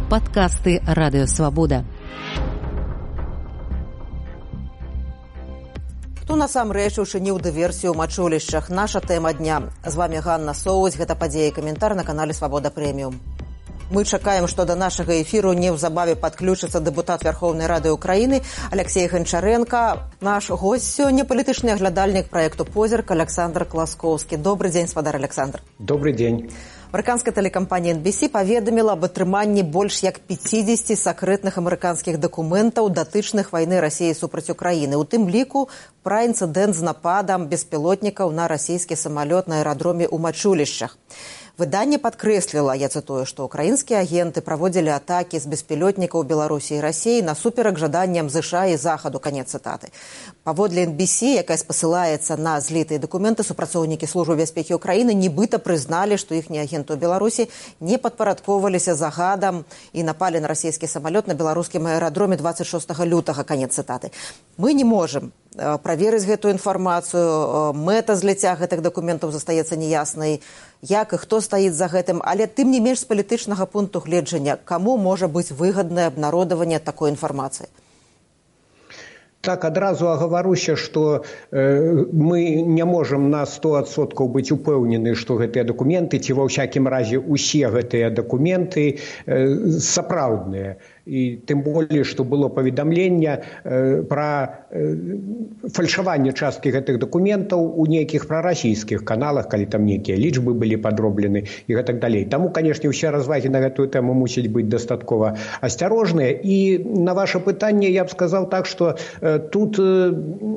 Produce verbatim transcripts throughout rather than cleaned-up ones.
Падкасты Радыё Свабода. Хто насамрэч учыніў дыверсію ў мачулішчах? Наша тэма дня. З вами Ганна Соуць, гэта падзея і каментар на канале Свабода Прэміум. Мы чакаем, што да нашага эфіру неўзабаве падключыцца дэпутат Верховнай Рады Украіны Алексей Гончаренко. Наш госць сёння палітычны аглядальнік праекту «Позірк» Александр Класкоўскі. Добрый дзень, спадар Александр. Добрый дзень. Амерыканская тэлекампанія эн би си паведаміла аб атрыманні больш як пяцідзесяці сакрэтных амерыканскіх дакументаў датычных вайны Расіі супраць Украіны. У тым ліку пра інцыдэнт з нападам беспілотнікаў на расійскі самалёт на аэрадроме ў мачулішчах. Выданне падкрэсліла, я цытую, што украінскія агенты праводзілі атакі з беспілотнікаў Беларусі і Расіі насуперак жаданням ЗША і Захаду, канец цытаты. Паводле эн би си, якая спасылаецца на злітыя дакументы, супрацоўнікі службы бяспекі Украіны нібыта прызналі, што іхнія агенты ў Беларусі не падпарадковваліся загадам і напалі на расійскі самалёт на беларускім аэрадроме дваццаць шостага лютага, канец цытаты. Мы не можам праверыць гэтую інфармацыю, мэта зліцця гэтых дакументаў застаецца неяснай, як і хто стаіць за гэтым, але тым не менш з палітычнага пункту гледжання, каму можа быць выгаднае абнародаванне такой інфармацыі? Так, адразу агаwaruся, што э, мы не можам на сто адсоткаў быць упэўнены, што гэтыя дакументы, ці ва ўсякім разе усе гэтыя дакументы э, сапраўдныя. І тым болей, што было паведамленне э, пра э, фальшаванне часткі гэтых дакументаў у нейкіх прарасійскіх каналах, калі там нейкія лічбы былі падроблены і гэтак далей. Таму, канешне, усе развагі на гэтую тэму мусяць быць дастаткова асцярожныя. І на ваше пытанне я б сказаў так, што э, тут э,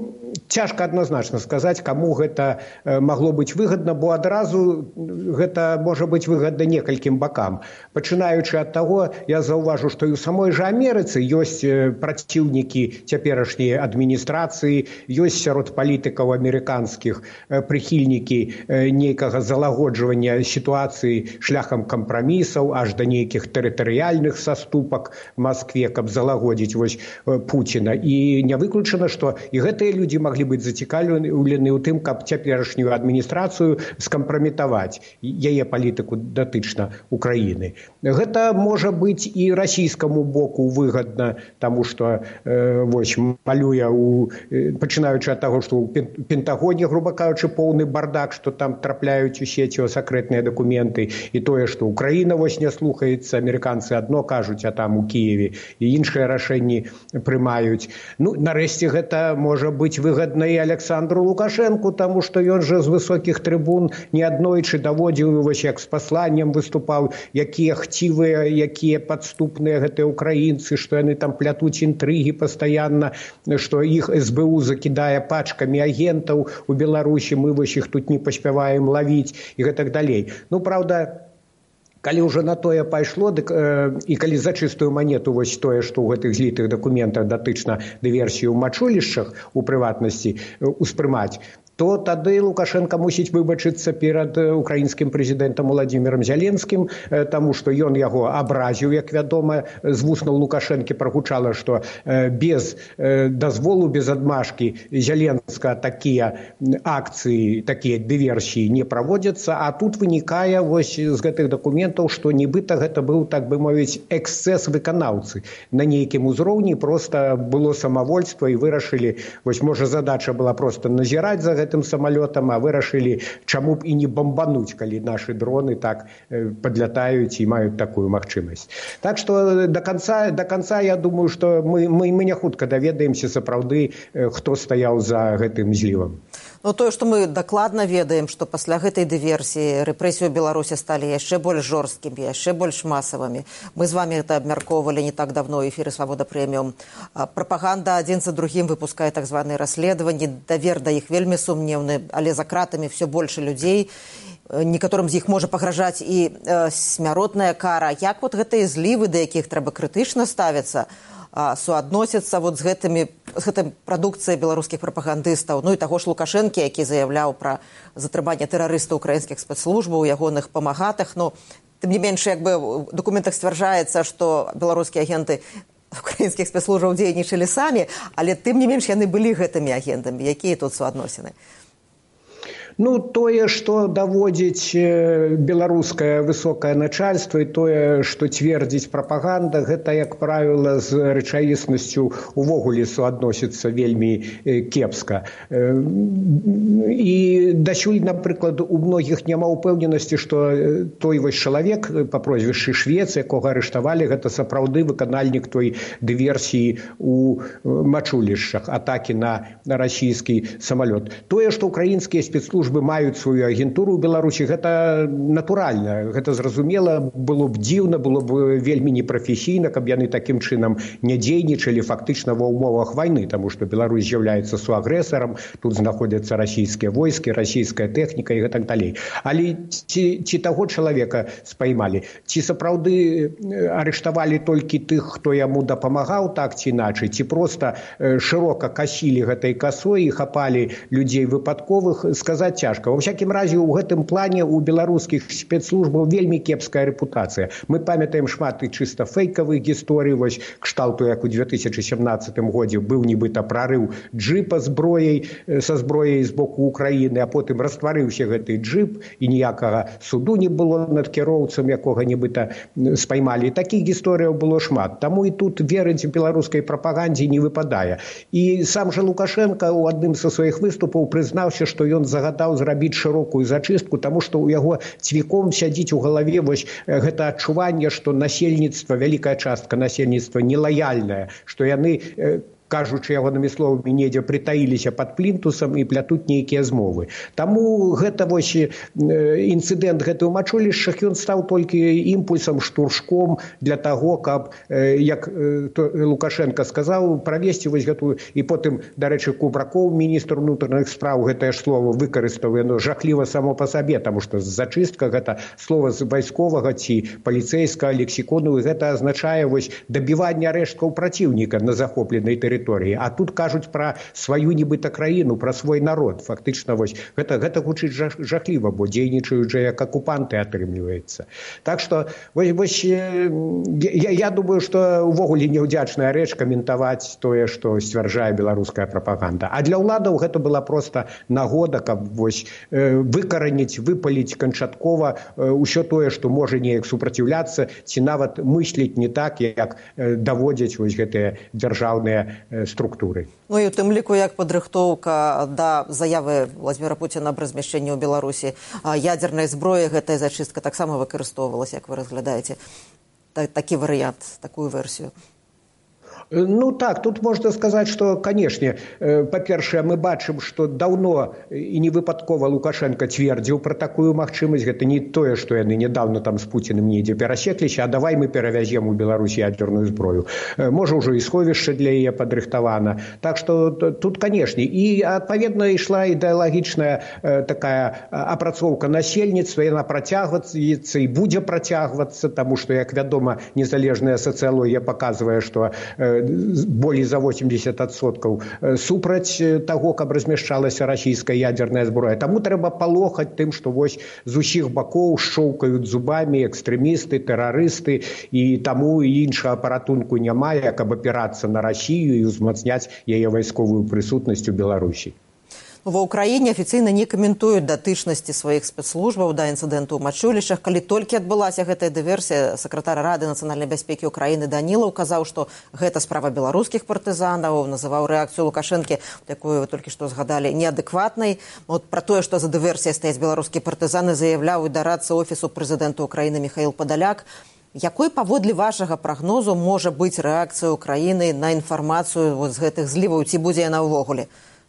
цяжка адназначна сказаць, каму гэта э, магло быць выгадна, бо адразу гэта можа быць выгадна некалькім бакам. Пачынаючы ад таго, я заўважу, што і ў самой той же Амерыцы ёсць праціўнікі цяперашняй адміністрацыі, ёсць сярод палітыкаў амерыканскіх прыхільнікі нейкага залагоджвання сітуацыі шляхам кампрамісаў аж да нейкіх тэрытарыяльных саступак Маскве, каб залагодзіць вось Пуціна. І не выключана, што і гэтыя людзі маглі быць зацікаўлены ў тым, каб цяперашнюю адміністрацыю скампраметаваць, яе палітыку датычна Украіны. Гэта можа быць і расійскаму боку выгадна, таму што э, вось малюе у э, пачынаючы ад таго, што ў Пентагоне, груба кажучы, поўны бардак, што там трапляюць у сеці сакрэтныя дакументы, і тое, што Украіна вось не слухаецца, амерыканцы адно кажуць, а там у Кіеве і іншыя рашэнні прымаюць. Ну, нарэшце гэта можа быць выгадна і Александру Лукашэнку, таму што ён жа з высокіх трыбун неаднойчы даводзіў, вось як з пасланнем выступаў, якія хцівыя, якія падступныя гэтыя украінцы, што яны там плятуць інтрыгі пастаянна, што іх эс бэ у закідае пачкамі агентаў у Беларусі, мы вось іх тут не паспяваем лавіць і гэтак далей. Ну, праўда, калі ўжо на тое пайшло, дык, э, і калі за чыстую манету вось тое, што ў гэтых злітых дакументах датычна дыверсію ў мачулішчах, у прыватнасці, э, успрымаць, то тады Лукашенко мусіць выбачыцца перад украінскім прэзідэнтам Уладзімірам Зяленскім, таму што ён яго абразіў, як вядома, з вуснаў Лукашэнкі прагучала, што без дазволу, без адмашкі Зяленска такія акцыі, такія дыверсіі не праводзяцца, а тут вынікае вось з гэтых дакументаў, што нібыта гэта быў, так бы мовіць, эксцэс выканаўцы. На нейкім узроўні проста было самавольства і вырашылі, вось можа задача была проста назіраць за гэтым самалётам, а вырашылі, чаму б і не бамбануць, калі нашы дроны так э, падлятаюць і маюць такую магчымасць. Так што да канца, да канца я думаю, што мы, мы, мы не хутка даведаемся сапраўды, э, хто стаяў за гэтым злівам. Ну, тое, што мы дакладна ведаем, што пасля гэтай дыверсіі рэпрэсіі ў Беларусі сталі яшчэ больш жорсткімі, яшчэ больш масавымі. Мы з вами гэта абмяркоўвалі не так давно ў эфіры Свабода Прэміум. Прапаганда адзін за другім выпускае так званыя расследаванні, давер да іх вельмі сумнеўны, але за кратамі ўсё больш людзей. Некаторым з іх можа пагражаць і э, смяротная кара. Як вот гэтыя злівы, да якіх трэба крытычна ставіцца, суадносяцца вот з гэтымі з гэтай прадукцыяй беларускіх прапагандыстаў, ну і таго ж Лукашэнкі, які заяўляў пра затрыманне тэрарыстаў украінскіх спецслужбаў, ягоных памагатых. Ну, тым не менш, як бы ў дакументах сцвярджаецца, што беларускія агенты украінскіх спецслужбаў дзейнічалі самі, але тым не менш яны былі гэтымі агентамі. Якія тут суадносіны? Ну, тое, што даводзіць беларускае высокае начальство і тое, што цвердзіць прапаганда, гэта, як правіла, з рэчаіснасцю увогуле суадносіцца вельмі кепска. І дасюль, напрыклад, у многіх няма ўпэўненасці, што той вось чалавек па прозвішчы Швец, якога арыштавалі, гэта сапраўды выканальнік той дыверсіі у мачулішчах, атакі на расійскі самалёт. Тое, што украінскія спецслужбы маюць сваю агентуру ў Беларусі, гэта натуральна, гэта зразумела, было б дзіўна, было б вельмі непрафесійна, каб яны такім чынам не дзейнічалі фактычна ва ўмовах вайны, таму што Беларусь з'яўляецца суагрэсарам, тут знаходзяцца расійскія войскі, расійская тэхніка і гэтак далей. Але ці, ці таго чалавека спаймалі, ці сапраўды арыштавалі толькі тых, хто яму дапамагаў, так ці іначай, ці проста шырока касілі гэтай касой і хапалі людзей выпадковых, сказаць цяжка. Ва ўсякім разе, у гэтым плане у беларускіх спецслужбаў вельмі кепская рэпутацыя. Мы памятаем шмат і чыста фейкавых гісторый, вось кшталту, як у две тысячы сямнаццатым годзе быў нібыта прарыў джипа зброяй, са зброяй з боку Украіны, а потым растварыўся гэты джип, і ніякага суду не было над кіроўцам, якога нібыта спаймалі. Такіх гісторыяў было шмат. Таму і тут верыць беларускай прапагандзе не выпадае. І сам жа Лукашенко у адным са сваіх выступаў прызнаўся, што ён загадаў зрабіць шырокую зачыстку, таму што ў яго цвіком сядзіць у галаве вось гэта адчуванне, што насельніцтва, вялікая частка насельніцтва нелаяльная, што яны, кажучы ягонымі словамі, недзе прытаіліся пад плінтусам і плятуць нейкія змовы. Таму гэта вось інцыдэнт гэты ў мачулішчах, ён стаў толькі імпульсам, штуршком для таго, каб, як Лукашенко сказаў, правесці вось гэтую, і потым, дарэчы, Кубракоў, міністр унутраных спраў, гэтае ж слово выкарыстаў, яно жахліва само па сабе, таму што зачыстка гэта слова з вайсковага ці паліцэйскага лексікону, і гэта азначае вось дабіванне рэшткаў праціўніка на захопленай тэрыторыі. А тут кажуць пра сваю нібыта краіну, пра свой народ. Фактычна вось гэта, гэта гучыць жахліва, бо дзейнічаюць жа як акупанты, атрымліваецца. Так што вось, вось я, я думаю, што увогуле неўдзячная рэч каментаваць тое, што сцвярджае беларуская прапаганда. А для ўладаў гэта была проста нагода, каб вось выкараніць, выпаліць канчаткова ўсё тое, што можа неяк супраціўляцца, ці нават мысліць не так, як даводзяць вось гэтыя дзяржаўныя структуры. Ну і у тым ліку, як падрыхтоўка да заявы Владзіміра Пуціна аб размяшчэнні ў Беларусі ядзернай зброі, гэтая зачыстка таксама выкарыстоўвалася, як вы разглядаеце такі варыянт, такую версію? Ну так, тут можна сказаць, што, канешне, па-першае, мы бачым, што даўно і не выпадкова Лукашенко цвердзіў пра такую магчымасць. Гэта не тое, што яны нядаўна там з Пуціным недзе перасекліся, а давай мы перавязем у Беларусь ядерную зброю. Можа, ўжо і сховішча для яе падрыхтавана. Так што тут, канешне, і адпаведна ішла ідэалагічная такая апрацоўка насельніцтва, яна працягваецца і будзе працягвацца, таму што, як вядома, незалежная сацыялогія паказвае, што болей за восемьдесят адсоткаў супраць таго, каб размяшчалася расійская ядерная зброя. Таму трэба палохаць тым, што вось з усіх бакоў шчоўкаюць зубамі экстрэмісты, тэрарысты, і таму іншага паратунку няма, як каб апірацца на Расію і ўзмацняць яе вайсковую прысутнасць у Беларусі. Ва ўкраіне афіцыйна не каментуюць датычнасці сваіх спецслужбаў да інцыдэнту ў мачулішчах. Калі толькі адбылася гэтая дыверсія, сакратар Рады нацыянальнай бяспекі ўкраіны Данілаў казаў, што гэта справа беларускіх партызанаў, называў рэакцыю Лукашэнкі, якую вы толькі што згадалі, неадэкватнай. От пра тое, што за дыверсіяй стаяць беларускія партызаны, заяўляў і дарадца офісу прэзідэнта ўкраіны Міхаіл Падаляк. Якой, паводле вашага прагнозу, можа быць рэакцыя ўкраіны на інфармацыю з гэтых зліваў, ці будзе яна ўвогуле?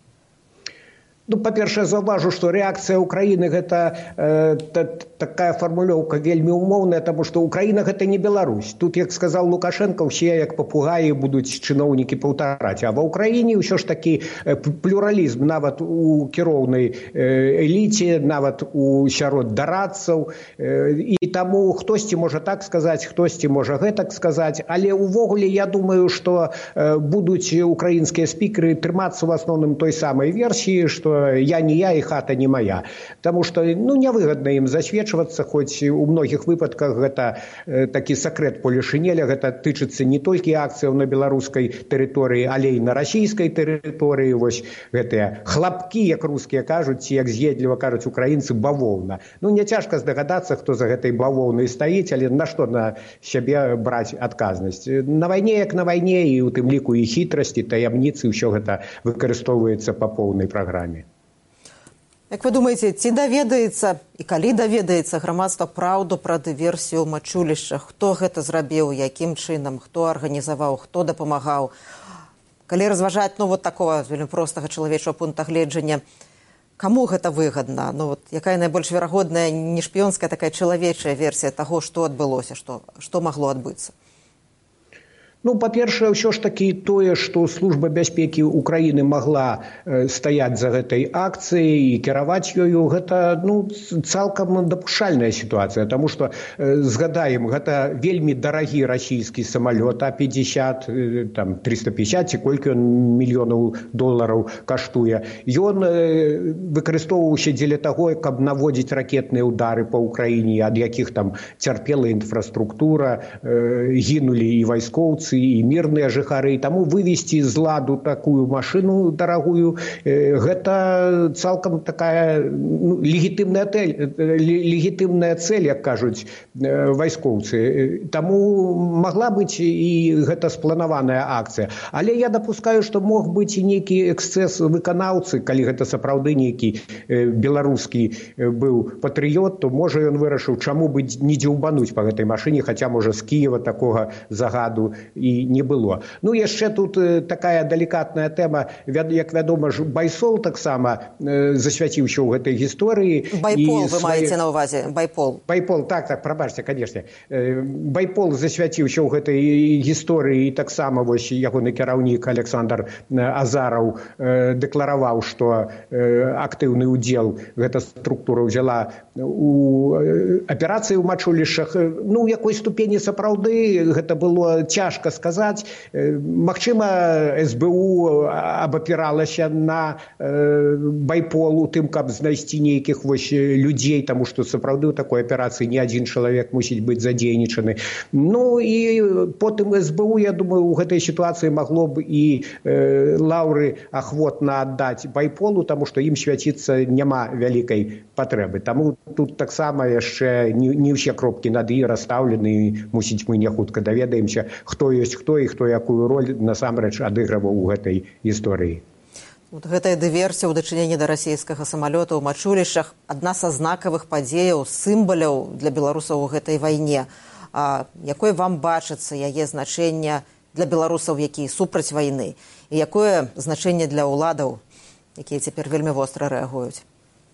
Ну, па-першае, заўважу, што рэакцыя ўкраіны гэта э, та, такая фармулёўка вельмі умоўная, таму што Украіна гэта не Беларусь. Тут, як сказаў Лукашенко, усе як папугаі будуць чыноўнікі паўтараць. А ва ўкраіне ўсё ж такі плюралізм нават у кіроўнай эліце, нават у сярод дарадцаў. І таму хтосьці можа так сказаць, хтосьці можа гэтак сказаць. Але ўвогуле я думаю, што будуць украінскія спікеры трымацца ў асноўным той самай версіі, што что я не я и хата не моя. Потому что ну, нявыгадна ім засведчвацца, хоць у многіх выпадках гэта э, такі сакрэт полішынеля, гэта тычыцца не толькі акцыяў на беларускай тэрыторыі, але і на расійскай тэрыторыі. Вось гэтыя хлапкі, як рускія кажуць, ці як з'едліва кажуць украінцы, бавоўна. Ну, не цяжка здагадацца, хто за гэтай бавоўнай стаіць, але на што на сябе браць адказнасць. На вайне, як на вайне, і у тым ліку і хітрасці, таямніцы, ўсё гэта выкарыстоўваецца па поўнай праграме. Як вы думаеце, ці даведаецца і калі даведаецца грамадства праўду пра дыверсію ў мачулішчах? Хто гэта зрабіў, якім чынам, хто арганізаваў, хто дапамагаў? Калі разважаць, ну, вот такого вельмі простага чалавечага пункта гледжання, каму гэта выгадна? Ну, вот, якая найбольш верагодная, не шпіёнская, такая чалавечая версія таго, што адбылося, што, што магло адбыцца? Ну, па-першае, ўсё ж такі тое, што служба бяспекі Украіны магла э, стаяць за гэтай акцыяй і кіраваць ёю, гэта ну, цалкам дапушчальная сітуацыя, таму што э, згадаем, гэта вельмі дарагі расійскі самалёт А пятьдесят, э, там триста пятьдесят, ці колькі ён мільёнаў долараў каштуе. Ён э, выкарыстоўваўся дзеля таго, каб наводзіць ракетныя ўдары па Ўкраіне, ад якіх там цярпела інфраструктура, э, гінулі і вайскоўцы, і мірныя жыхары, таму вывесці з ладу такую машыну дарагую, э, гэта цалкам такая ну, легітымная, тель, легітымная цель, як кажуць э, вайскоўцы. Таму магла быць і гэта спланаваная акцыя. Але я дапускаю, што мог быць і нейкі эксцэс выканаўцы, калі гэта сапраўды нейкі э, беларускі э, быў патрыёт, то можа ён вырашыў, чаму быць не дзеўбануць па гэтай машыне, хаця можа з Кіева такога загаду і не было. Ну, яшчэ тут э, такая далікатная тэма, вяд, як вядома ж, Байсол таксама э, засвяціўся ў гэтай гісторыі. Байпол, вы свай... маеце на ўвазе, Байпол. Байпол, так, так, прабачце, канешне. Э, Байпол засвяціўся ў гэтай гісторыі, і таксама вось ягоны кіраўнік Александр Азараў э, дэклараваў, што э, актыўны ўдзел гэта структура ўзяла у э, аперацыі ў мачулішчах. Ну, у якой ступені сапраўды гэта было цяжка сказаць. Магчыма, эс бэ у абапіралася на э, Байпол у тым, каб знайсці нейкіх вось людзей, таму што сапраўды ў такой аперацыі не адзін чалавек мусіць быць задзейнічаны. Ну і потым эс бэ у, я думаю, у гэтай сітуацыі магло б і э, лаўры ахвотна аддаць Байполу, таму што ім свяціцца няма вялікай патрэбы. Таму тут таксама яшчэ не, не ўсе кропкі над і расстаўлены, і мусіць мы не хутка даведаемся, хто ёсць хто і хто якую роль насамрэч адыгрываў у гэтай гісторыі. Вот гэтая дыверсія ў дачыненні да расійскага самалёта ў мачулішчах адна са знакавых падзеяў, сімваляў для беларусаў у гэтай вайне. А якое вам бачыцца яе значэнне для беларусаў, якія супраць вайны, і якое значэнне для ўладаў, якія цяпер вельмі востра рэагуюць?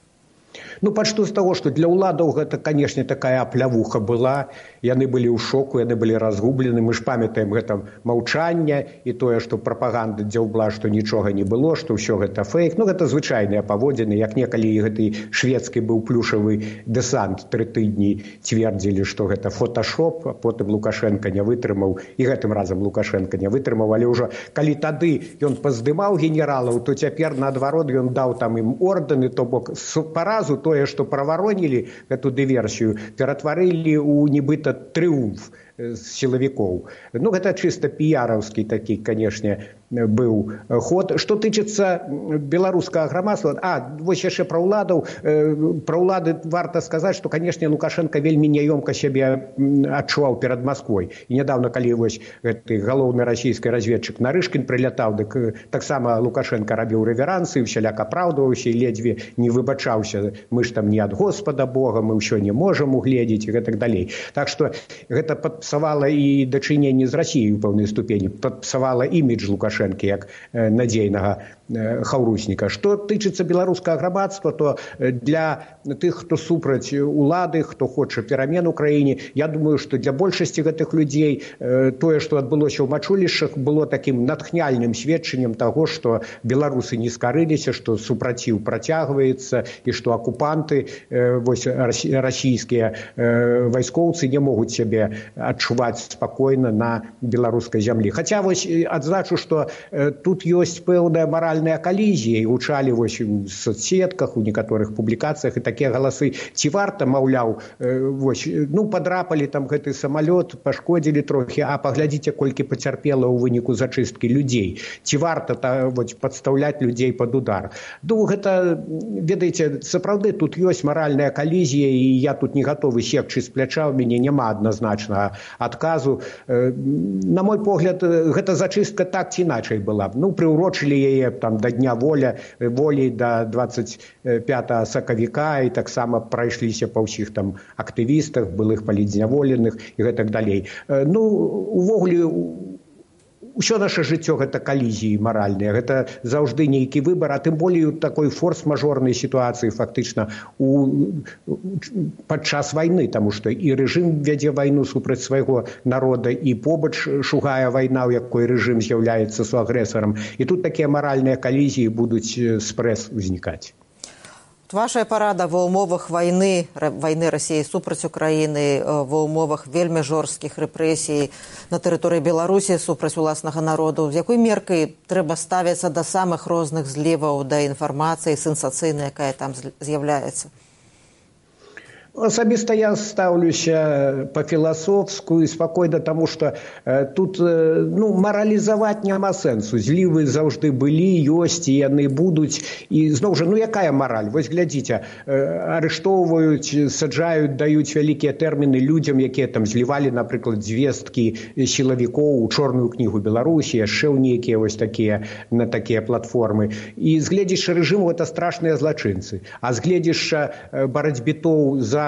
Ну, пачну з таго, што для ўладаў гэта, канешне, такая аплявуха была. Яны былі ў шоку, яны былі разгублены. Мы ж памятаем гэта маўчанне і тое, што прапаганда дзяўбла, што нічога не было, што ўсё гэта фейк. Ну, гэта звычайныя паводзіны. Як некалі гэты шведскі быў плюшавы дэсант тры тыдні цвердзілі, што гэта фоташоп, а потым Лукашенко не вытрымаў, і гэтым разам Лукашенко не вытрымаў, але ўжо калі тады ён паздымаў генералаў, то цяпер наадварот ён даў там ім ордэны, то бок паразу тое, што праваронілі гэту дыверсію, ператварылі ў нібыта трыумф сілавікоў. Ну, гэта чыста піяраўскі такі, канешне, быў ход. Што тычыцца беларускага грамадства, а, вось яшчэ пра ўладаў, пра ўлады варта сказаць, што, канешне, Лукашенко вельмі няёмка сябе адчуваў перад Масквой. І нядаўна, калі вось гэты галоўны расійскі разведчык Нарышкін прылятаў, дык таксама Лукашенко рабіў рэверансы, усяляк апраўдваўся і ледзьве не выбачаўся. Мы ж там не ад Господа Бога, мы ўсё не можам угледзець і гэтак далей. Так што гэта падпсавала і дачыненне з Расіяй у пэўнай ступені, падпсавала імідж Лукашенко як надзейнага хаўрусніка. Што тычыцца беларускага грамадства, то для тых, хто супраць улады, хто хоча перамен у краіне, я думаю, што для большасці гэтых людзей тое, што адбылося ў мачулішчах, было такім натхняльным сведчаннем таго, што беларусы не скарыліся, што супраціў працягваецца і што акупанты, вось расійскія вайскоўцы не могуць сябе адчуваць спакойна на беларускай зямлі. Хаця вось адзначу, што тут ёсць пэўная маральная маральная калізія, і гучалі вось у соцсетках, у некаторых публікацыях і такія галасы. Ці варта, маўляў, вось, ну, падрапалі там гэты самалёт, пашкодзілі трохі, а паглядзіце, колькі пацярпела ў выніку зачысткі людзей. Ці варта та, вось, падстаўляць людзей пад удар? Ну, гэта, ведаеце, сапраўды тут ёсць маральная калізія, і я тут не гатовы секчы з пляча, у мяне няма адназначнага адказу. На мой погляд, гэта зачыстка так ці іначай была. Ну, прыўрочылі яе там да дня воля, волі да двадцать пятого сакавіка, і таксама прайшліся па ўсіх там актывістах, былых палітзняволеных і гэтак далей. Ну, увогуле, усё наше жыццё гэта калізіі маральныя, гэта заўжды нейкі выбар, а тым болей у такой форс-мажорнай сітуацыі фактычна у падчас вайны, таму што і рэжым вядзе вайну супраць свайго народа, і побач шугае вайна, у якой рэжым з'яўляецца суагрэсарам. І тут такія маральныя калізіі будуць спрэс узнікаць. Ваша парада ва ўмовах вайны, вайны Расіі супраць Украіны, ва ўмовах вельмі жорсткіх рэпрэсій на тэрыторыі Беларусі супраць уласнага народу, з якой меркай трэба ставіцца да самых розных зліваў, да інфармацыі сенсацыйнай, якая там з'яўляецца? Асабіста я ставлюся па-філасофску і спакойна, таму што э, тут э, ну, маралізаваць няма сэнсу. Злівы заўжды былі, ёсць, і яны будуць. І зноў жа, ну якая мараль? Вось глядзіце, э, арыштоўваюць, саджаюць, даюць вялікія тэрміны людзям, якія там злівалі, напрыклад, звесткі сілавікоў у чорную кнігу Беларусі, яшчэ ў нейкія вось такія, на такія платформы. І з гледзяшча рэжыму гэта страшныя злачынцы. А з гледзяшча э, барацьбітоў за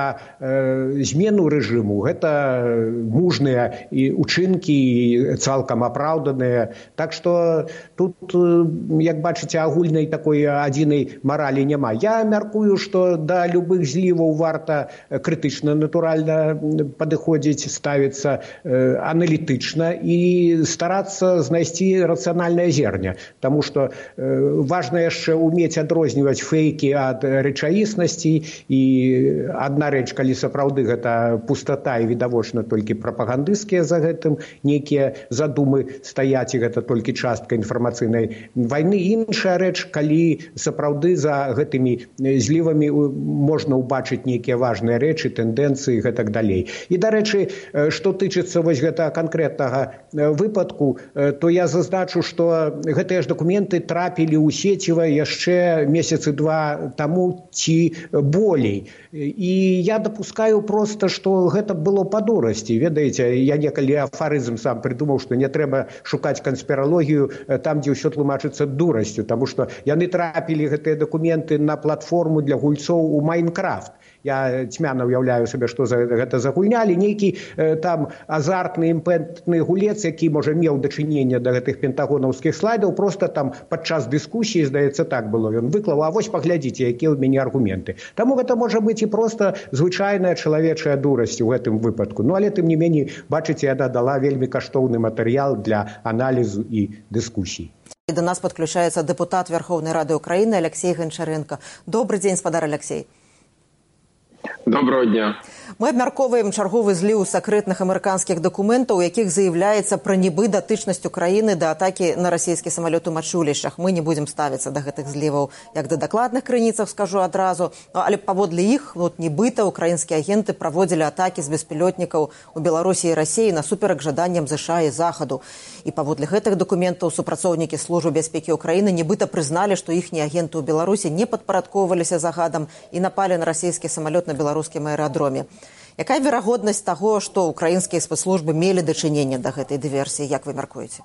змену рэжыму, гэта мужныя і учынкі, і цалкам апраўданыя. Так што тут, як бачыце, агульнай такой адзінай маралі няма. Я мяркую, што да любых зліваў варта крытычна, натуральна падыходзіць, ставіцца аналітычна і старацца знайсці рацыянальнае зерня. Таму што важна яшчэ ўмець адрозніваць фейкі ад рэчаіснасці, і адна рэч, калі сапраўды гэта пустата і відавочна толькі прапагандысцкія за гэтым нейкія задумы стаяць, і гэта толькі частка інфармацыйнай вайны. Іншая рэч, калі сапраўды за гэтымі злівамі можна ўбачыць нейкія важныя рэчы, тэндэнцыі і гэтак далей. І, дарэчы, што тычыцца вось гэтага канкрэтнага выпадку, то я зазначу, што гэтыя ж дакументы трапілі ў сеціва яшчэ месяцы два таму ці болей. І я дапускаю проста, што гэта было па дурасці. Ведаеце, я некалі афарызм сам прыдумаў, што не трэба шукаць канспіралогію там, дзе ўсё тлумачыцца дурасцю, таму што яны трапілі гэтыя дакументы на платформу для гульцоў у Майнкрафт. Я цьмяна ўяўляю сабе, што за гэта за гульня, але нейкі э, там азартны імпэтны гулец, які, можа, меў дачыненне да гэтых пентагонаўскіх слайдаў, проста там падчас дыскусіі, здаецца, так было, ён выклаў, а вось паглядзіце, якія ў мяне аргументы. Таму гэта можа быць і проста звычайная чалавечая дурасць у гэтым выпадку. Ну, але тым не меней, бачыце, яна дала вельмі каштоўны матэрыял для аналізу і дыскусій. І да нас падключаецца дэпутат Верховнай Рады Украіны Алексей Гончаренко. Добрый дзень, спадар Алексей. Доброго дня. Мы абмяркоўваем чарговы зліў сакрэтных амерыканскіх дакументаў, у якіх заяўляецца пра нібы датычнасць Украіны да атакі на расійскі самалёт у Мачулішчах. Мы не будзем ставіцца да гэтых зліваў як да дакладных крыніцах, скажу адразу, але паводле іх, вот, нібыта украінскія агенты праводзілі атакі з беспілотнікаў у Беларусі і Расіі насуперак жаданням ЗША і Захаду. І паводле гэтых дакументаў супрацоўнікі службы бяспекі Украіны нібыта прызналі, што іхнія агенты ў Беларусі не падпарадкоўваліся загадам і напалі на расійскі самалёт на беларускім аэрадроме. Якая верагоднасць таго, што украінскія спецслужбы мелі дачыненне да гэтай дыверсіі, як вы мяркуеце?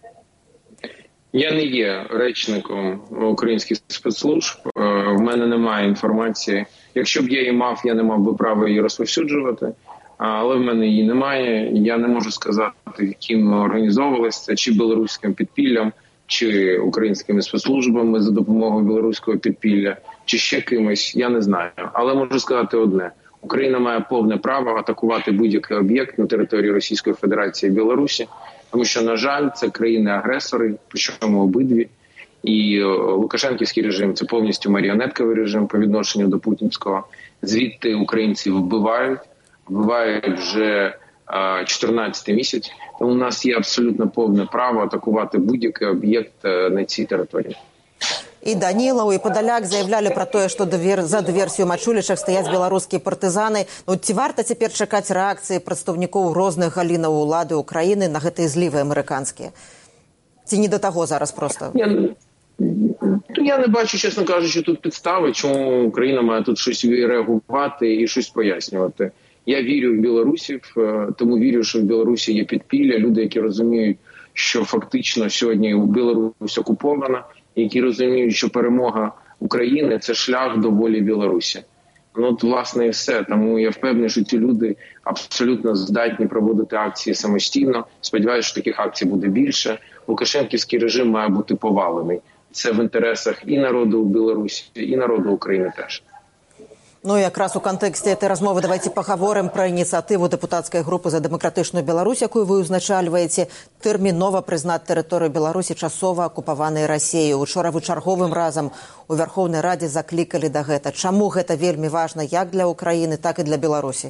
Я не є речником українських спецслужб. В мене немає інформації. Якщо б я її мав, я не мав би права її розповсюджувати. Але в мене її немає. Я не можу сказати, яким організовувалося це, чи білоруським підпіллям, чи українськими спецслужбами за допомогою білоруського підпілля, чи ще кимось, я не знаю. Але можу сказати одне. Україна має повне право атакувати будь-який об'єкт на території Російської Федерації і Білорусі, тому що, на жаль, це країни-агресори, причому обидві. І Лукашенківський режим – це повністю маріонетковий режим по відношенню до путінського. Звідти українців вбивають, вбивають вже чотирнадцятий місяць. Тому у нас є абсолютно повне право атакувати будь-який об'єкт на цій території. И Данилов, и Подоляк заявляли про то, что за диверсію Мачулішах стоять белорусские партизаны. Ну, ці варта теперь чекать реакции представников розных галинаў улады Украины на гэтые зливы американские? Ці не до того зараз просто? Я, я не бачу, чесно кажучи, тут підстави, чому Україна має тут щось реагувати і щось пояснювати. Я вірю в білорусів, тому вірю, що в Білорусі є підпілля, люди, які розуміють, що фактично сьогодні Білорусь окупована, які розуміють, що перемога України – це шлях до волі Білорусі. Ну, от, власне, і все. Тому я впевнений, що ці люди абсолютно здатні проводити акції самостійно. Сподіваюся, що таких акцій буде більше. Лукашенківський режим має бути повалений. Це в інтересах і народу Білорусі, і народу України теж. Ну, якраз у контексті этой размовы давайте поговорим про ініціативу депутатської групи за демократичну Білорусь, яку ви узначальваєте, термінова признати територію Білорусі часова окупованою Росією. Учора ви черговим разом у Верховній Раді закликали до гэта. Чому гэта вельми важно як для України, так і для Білорусі?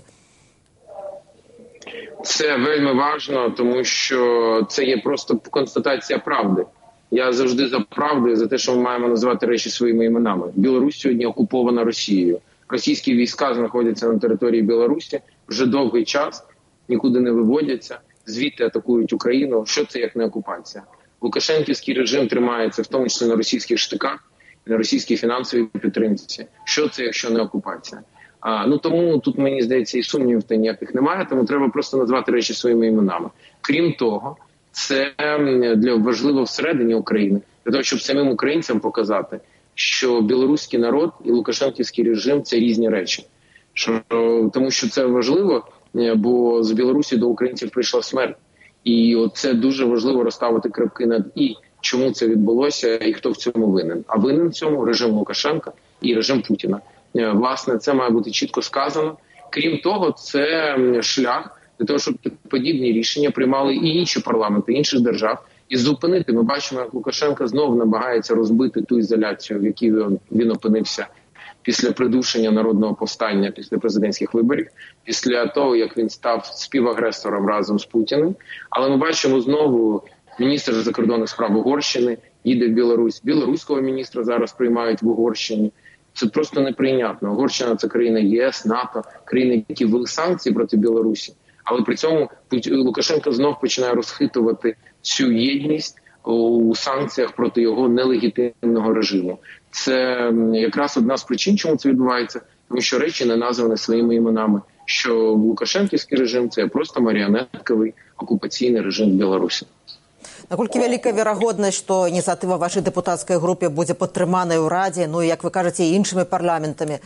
Це вельми важно, тому що це є просто констатація правди. Я завжди за правду і за те, що ми маємо називати речі своїми іменами. Білорусь сьогодні окупована Росією. Російські війська знаходяться на території Білорусі вже довгий час, нікуди не виводяться, звідти атакують Україну. Що це як не окупація? Лукашенківський режим тримається в тому числі на російських штиках, на російській фінансовій підтримці. Що це, якщо не окупація? А, ну тому тут, мені здається, і сумнівів та ніяких немає, тому треба просто назвати речі своїми іменами. Крім того, це для важливо всередині України, для того, щоб самим українцям показати, що білоруський народ і лукашенківський режим – це різні речі. Що, тому що це важливо, бо з Білорусі до українців прийшла смерть. І от це дуже важливо розставити крапки над «і», чому це відбулося і хто в цьому винен. А винен в цьому режим Лукашенка і режим Путіна. Власне, це має бути чітко сказано. Крім того, це шлях для того, щоб подібні рішення приймали і інші парламенти інших держав, і зупинити. Ми бачимо, як Лукашенко знову намагається розбити ту ізоляцію, в якій він, він опинився після придушення народного повстання, після президентських виборів, після того, як він став співагресором разом з Путіним. Але ми бачимо знову міністр закордонних справ Угорщини їде в Білорусь. Білоруського міністра зараз приймають в Угорщині. Це просто неприйнятно. Угорщина – це країна ЄС, НАТО, країни, які ввели санкції проти Білорусі. Але при цьому Лукашенко знов починає розхитувати цю єдність у санкціях проти його нелегітимного режиму. Це якраз одна з причин, чому це відбувається, тому що речі не названі своїми іменами, що Лукашенківський режим – це просто маріонетковий окупаційний режим в Білорусі. Наколькі вялікая верагоднасць, што ініцыятыва вашай дэпутацкай групе будзе падтрыманая ў Радзе, ну і, як вы кажаце, і іншымі парламентамі?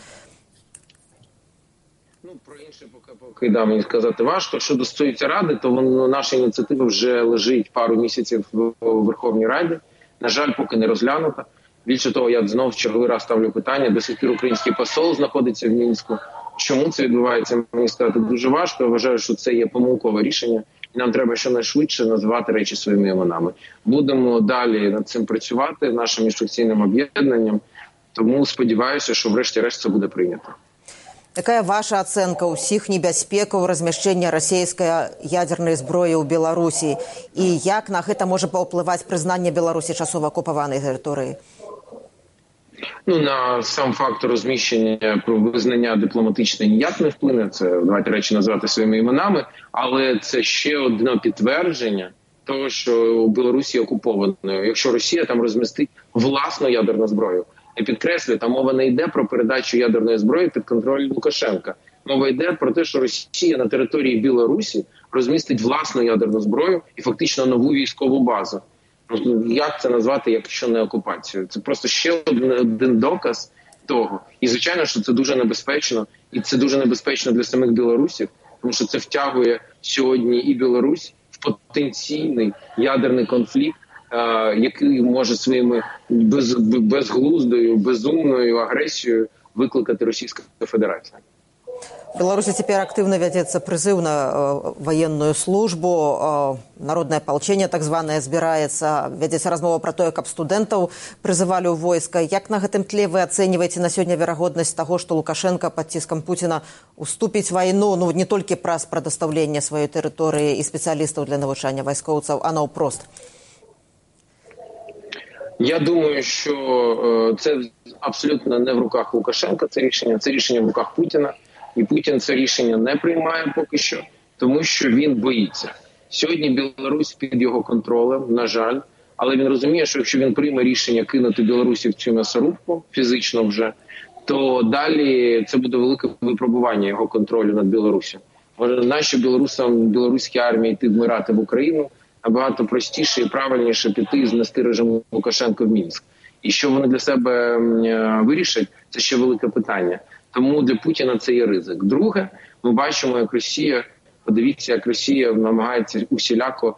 Ну, про інше поки, поки да, мені сказати важко. Що стосується Ради, то воно, наша ініціатива вже лежить пару місяців в Верховній Раді. На жаль, поки не розглянута. Більше того, я знов черговий раз ставлю питання, до сих пір український посол знаходиться в Мінську. Чому це відбувається, мені сказати дуже важко. Я вважаю, що це є помилкове рішення. І нам треба щонайшвидше називати речі своїми іменами. Будемо далі над цим працювати нашим міжфракційним об'єднанням. Тому сподіваюся, що врешті-решт це буде прийнято. Якая ваша ацэнка ўсіх небяспекаў размяшчэння расійскай ядзернай зброі ў Беларусі? І як на гэта можа паўплываць прызнанне Беларусі часова акупаванай тэрыторыі? Ну, на сам факт розміщення, про визнання дипломатичне ніяк не вплине, це, давайте речі називати своїми іменами, але це ще одне підтвердження того, що у Білорусі окупованою, якщо Росія там розмістить власну ядерну зброю. Я підкреслюю, там мова не йде про передачу ядерної зброї під контроль Лукашенка. Мова йде про те, що Росія на території Білорусі розмістить власну ядерну зброю і фактично нову військову базу. Як це назвати, якщо не окупацію? Це просто ще один доказ того. І, звичайно, що це дуже небезпечно. І це дуже небезпечно для самих білорусів, тому що це втягує сьогодні і Білорусь в потенційний ядерний конфлікт, який може своїми без, безглуздою, безумною агресією викликати Російська Федерація. В Беларуси теперь активно ведется призыв на э, военную службу, э, народное ополчение так званое збираецца, вядзецца размова про то, как студентов призывали у войска. Як на гэтым тле вы оцениваете на сегодня верагоднасць того, что Лукашенко под ціскам Путина уступіць войну, ну не только праз предоставление своей территории и специалистов для навучання вайскоўцаў, а наўпрост? Я думаю, що це абсолютно не в руках Лукашенка це рішення, це рішення в руках Путіна. І Путін це рішення не приймає поки що, тому що він боїться. Сьогодні Білорусь під його контролем, на жаль, але він розуміє, що якщо він прийме рішення кинути Білорусі в цю м'ясорубку, фізично вже, то далі це буде велике випробування його контролю над Білорусі. Може, нащо білорусам, білоруській армії йти вмирати в Україну, набагато простіше і правильніше піти і знести режим Лукашенка в Мінськ. І що вони для себе вирішать, це ще велике питання. Тому для Путіна це є ризик. Друге, ми бачимо, як Росія, подивіться, як Росія намагається усіляко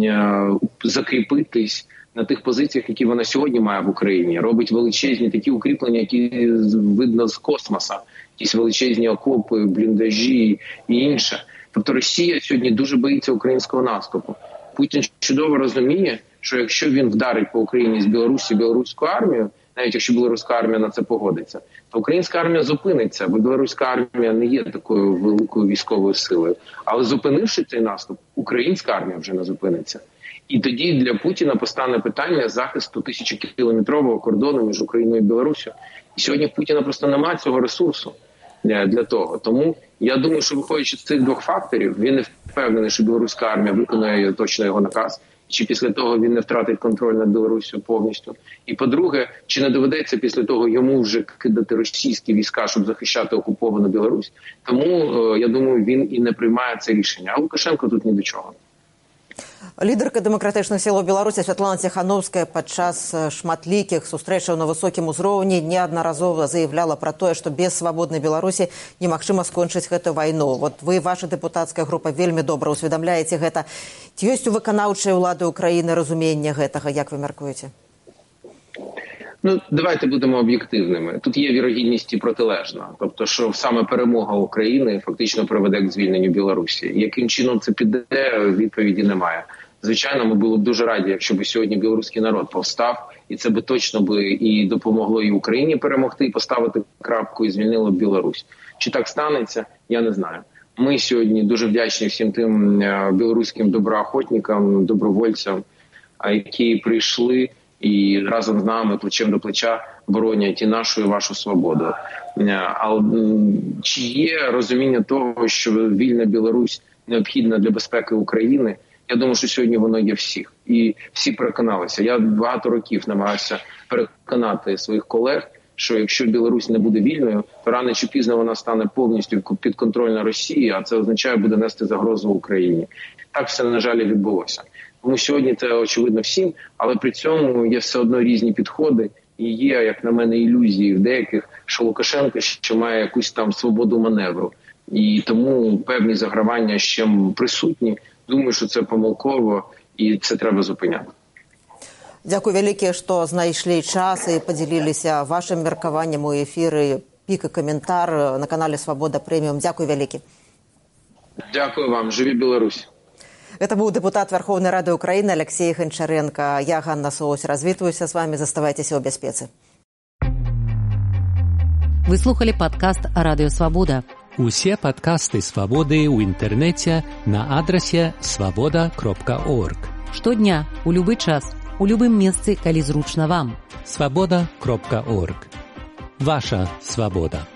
закріпитись на тих позиціях, які вона сьогодні має в Україні. Робить величезні такі укріплення, які видно з космоса. Якісь величезні окопи, бліндажі і інше. Тобто Росія сьогодні дуже боїться українського наступу. Путін чудово розуміє, що якщо він вдарить по Україні з Білорусі білоруську армію, навіть якщо білоруська армія на це погодиться, то українська армія зупиниться, бо білоруська армія не є такою великою військовою силою. Але зупинивши цей наступ, українська армія вже не зупиниться. І тоді для Путіна постане питання захисту тисячокілометрового кордону між Україною і Білоруссю. І сьогодні в Путіна просто немає цього ресурсу для, для того. Тому я думаю, що виходячи з цих двох факторів, він не впевнений, що білоруська армія виконує точно його наказ. Чи після того він не втратить контроль над Білоруссю повністю. І по-друге, чи не доведеться після того йому вже кидати російські війська, щоб захищати окуповану Білорусь. Тому, я думаю, він і не приймає це рішення. А Лукашенко тут ні до чого. Лідерка дэмакратычных сілаў Беларусі Святлана Ціхановская падчас шматлікіх сустрэчаў на высокім узроўні неаднаразова заявляла пра тое, што без свабоднай Беларусі немагчыма скончыць гэту вайну. Вот вы, ваша дэпутацкая група, вельмі добра ўсведамляеце гэта. Ці ёсць у выканаўчай улады Украіны разуменне гэтага, як ви мяркуеце? Ну, давайте будемо об'єктивними. Тут є вірогідність і протилежна. Тобто, що саме перемога України фактично приведе к звільненню Білорусі. Яким чином це піде, відповіді немає. Звичайно, ми були б дуже раді, якщо б сьогодні білоруський народ повстав, і це би точно би і допомогло і Україні перемогти, і поставити крапку, і звільнило б Білорусь. Чи так станеться, я не знаю. Ми сьогодні дуже вдячні всім тим білоруським доброохотникам, добровольцям, які прийшли і разом з нами плечем до плеча боронять і нашу, і вашу свободу. Але чи є розуміння того, що вільна Білорусь необхідна для безпеки України? Я думаю, що сьогодні воно є всіх. І всі переконалися. Я багато років намагався переконати своїх колег, що якщо Білорусь не буде вільною, то рано чи пізно вона стане повністю підконтрольна Росії, а це означає, буде нести загрозу Україні. Так все, на жаль, відбулося. Тому сьогодні це очевидно всім, але при цьому є все одно різні підходи. І є, як на мене, ілюзії в деяких, що Лукашенко ще має якусь там свободу маневру. І тому певні загравання ще присутні. Думаю, що це помилково і це треба зупиняти. Дякую вялікі, што знайшлі час і падзяліліся вашим меркаваннем у ефіры. Пік і каментар на канале «Свобода Преміум». Дякую вялікі. Дякую вам. Живі Білорусь. Это быў дэпутат Верховнай Рады Украины Алексей Гончаренко. Я, Ганна Соусь, развітваюся с вами. Заставайтеся ў бяспецы. Вы слухали падкаст «Радыё Свабода». Усе падкасты «Свабоды» ў інтэрнэце на адрасе свабода кропка орг. Штодня, у любы час, у любым месцы, калі зручна вам. свабода кропка орг. Ваша свабода.